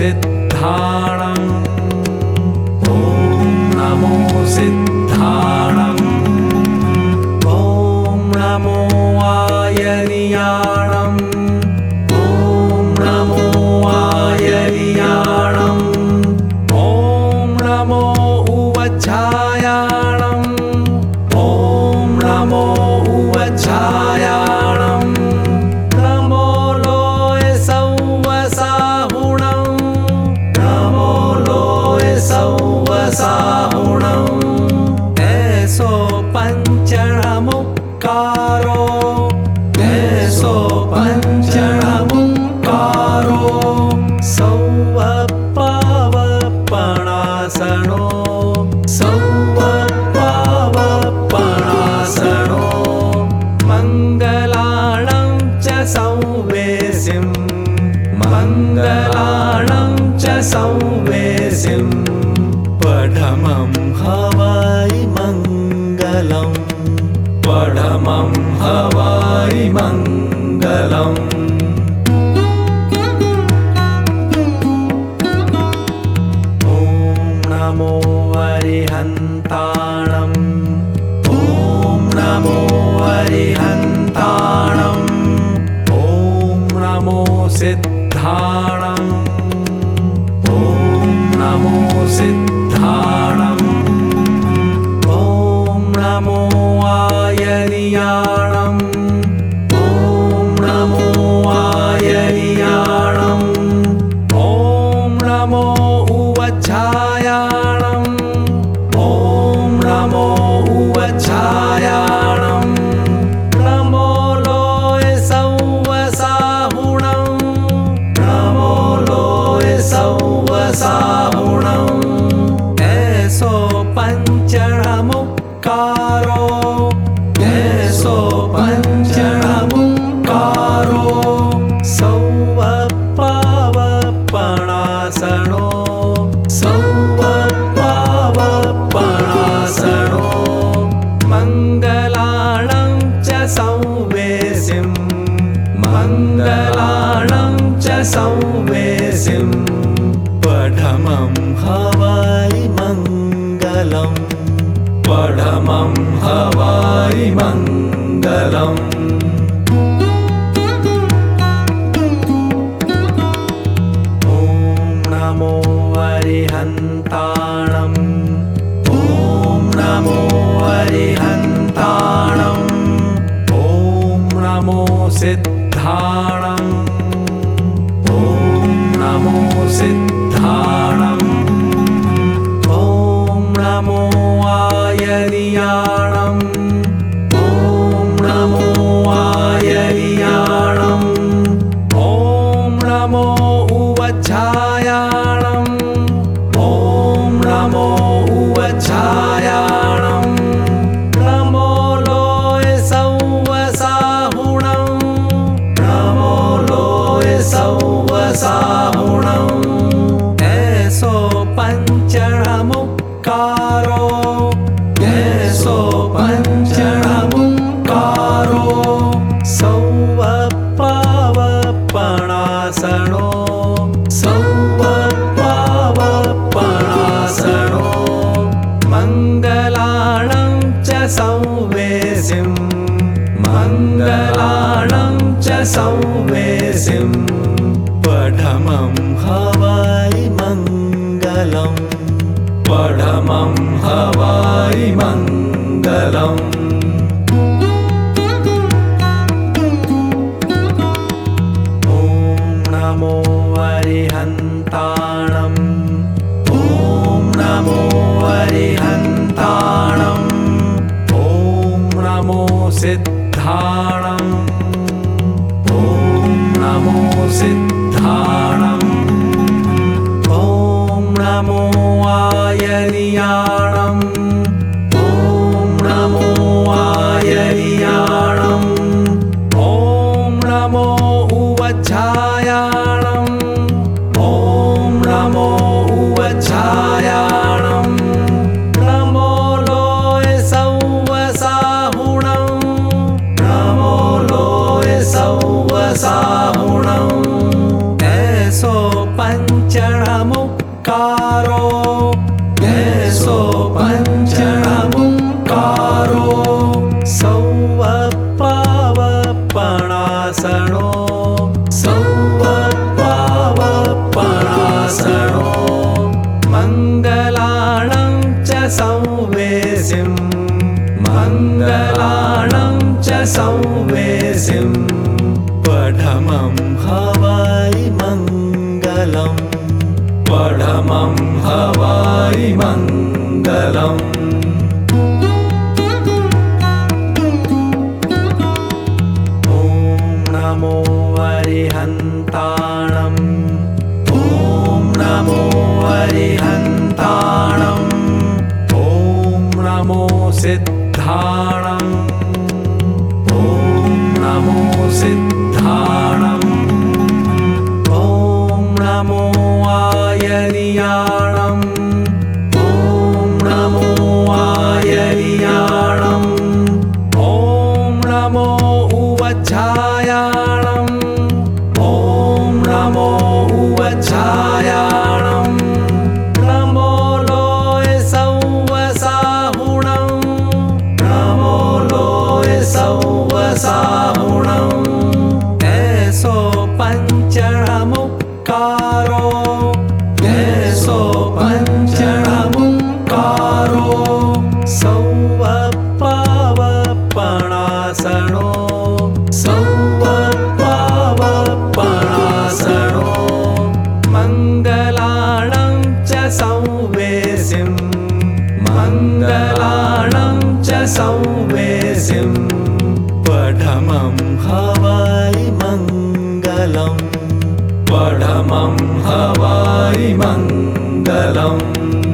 सिद्धाणम् ॐ नमो सिद्धाणम् ॐ नमो आयर्याणम् ॐ नमो आयर्याणम् ॐ नमो उवच्छायाणम् ॐ नमो उवच्छायाणम् नमो लोय सौवसाहुणम् नमो लोय सौवसाहुणम् ऐसो पञ्चणमुक्कारो ऐसो पञ्चणमुक्कारो सौवपावपणासनो सौवपावपणासनो मङ्गलाणं च संवेसिं मङ्गलाणं च संवेसिं पठमं हवाई मङ्गलम् पठमं हवाई मङ्गलम् ॐ नमो अरिहन्ताणम् ॐ नमो अरिहन्ताणम् ॐ नमो सिद्धाणम् ॐ नमो सिद्धाणम् ॐ नमो आयर्याणम् ॐ नमो आयर्याणम् ॐ नमो उवच्छायाणम् ॐ नमो उवच्छायाणम् नमो लोय सौवसाहुणम् नमो लोय सौवसाहुणम् ऐसो पञ्चणमुक्कारो ऐसो पञ्चणमुक्कारो सौवपावपणासनो सौवपावपणासनो मङ्गलाणं च संवेसिं मङ्गलाणं च संवेसिं पठमं हवाई मङ्गलम् पठमं हवाई मङ्गलम् ॐ नमो अरिहन्ताणम् ॐ नमो अरिहन्ताणम् ॐ नमो सिद्धाणम् ॐ नमो सिद्धाणम् ॐ नमो आयर्याणम् ॐ नमो आयर्याणम् ॐ नमो उवच्छायाणम् ॐ नमो उवच्छायाणम् नमो लोय सौवसाहुणम् नमो लोय सौवसाहुणम् ऐसो पञ्चणमुक्कारो ऐसो पञ्चणमुक्कारो सौवपावपणासनो सौवपावपणासनो मङ्गलाणं च संवेसिं मङ्गलाणं च संवेसिं पठमं हवाई मङ्गलम् पठमं हवाई मङ्गलम् ॐ नमो अरिहन्ताणम् ॐ नमो अरिहन्ताणम् ॐ नमो सिद्धाणम् ॐ नमो सिद्धाणम् ॐ नमो आयर्याणम् ॐ नमो आयर्याणम् ॐ नमो उवच्छायाणम् ॐ पञ्चणमुक्कारो ऐसो पञ्चणमुक्कारो सौवपावपणासनो सौवपावपणासनो मङ्गलाणं च संवेसिं मङ्गलाणं च संवेसिं पठमं हवाई मङ्गलम् पठमं हवाई मङ्गलम् ॐ नमो अरिहन्ताणम् ॐ नमो अरिहन्ताणम् ॐ नमो सिद्धाणम् ॐ नमो सिद्धाणम् ॐ नमो आयर्याणम् ॐ नमो आयर्याणम् ॐ नमो उवच्छायाणम् ॐ नमो उवच्छायाणम् नमो लोय संवसाहुणम् नमो लोय संवसाहुणम् ऐसो पञ्चणमुक्कारो ऐसो पञ्चणमुक्कारो सौवपावपणासनो सौवपावपणासनो मङ्गलाणं च संवेसिं मङ्गलाणं च संवेसिं पठमं हवाई मङ्गलम् पठमं हवाई मङ्गलम्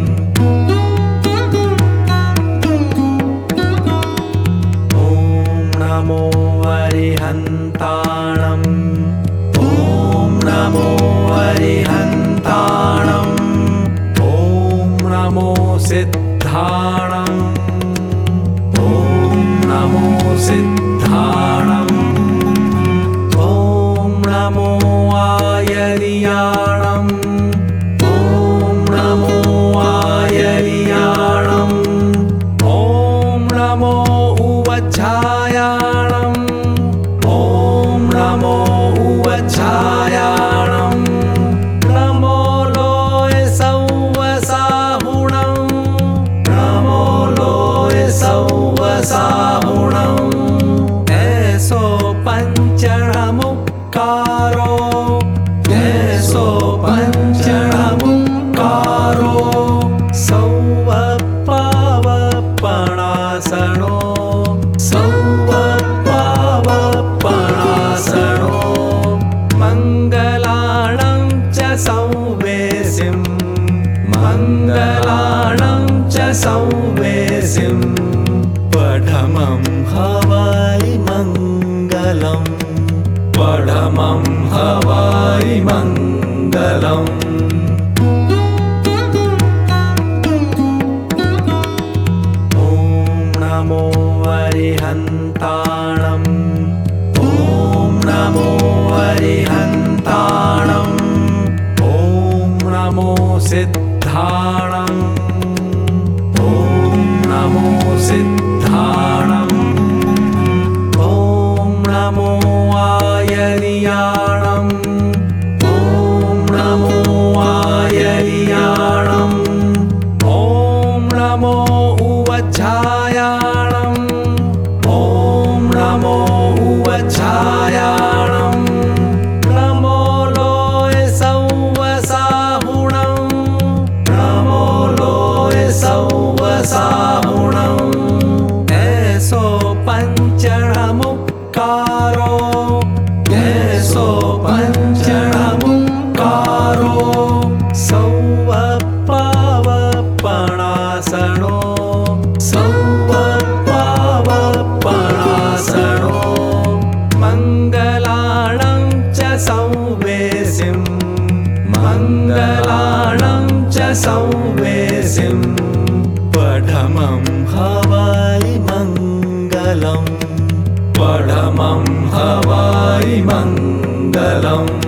ॐ नमो अरिहन्ताणम् ॐ नमो अरिहन्ताणम् ॐ नमो सिद्धाणम् ॐ नमो सिद्धाणम् ॐ नमो आयर्याणम् ॐ नमो आयर्याणम् ॐ नमो उवच्छायाणम् ॐ नमो उवच्छायाणम् नमो लोय संवसाहुणम् नमो लोय संवसाहुणम् ऐसो पञ्चणमुक्कारो ऐसो पञ्चणमुक्कारो सौवपावपणासनो सौवपावपणासनो मङ्गलाणं च संवेसिं मङ्गलाणं च संवेसिं पठमं हवाई मङ्गलम् पठमं हवाई मङ्गलम् ॐ नमो अरिहन्ताणम् ॐ नमो अरिहन्ताणम् ॐ नमो सिद्धाणम् ॐ नमो सिद्धाणम् ॐ नमो आयर्याणम् ॐ नमो आयर्याणम् ॐ नमो उवच्छायाणम् ॐ नमो उवच्छायाणम् नमो लोय संवसाहुणम् नमो लोय संवसाहुणम् ऐसो पञ्चणमुक्कारो ऐसो पञ्चणमुक्कारो सौवपावपणासनो सौवपावपणासनो मङ्गलाणं च संवेसिं मङ्गलाणं च संवेसिं पठमं हवाई मङ्गलम् पठमं हवाई मङ्गलम्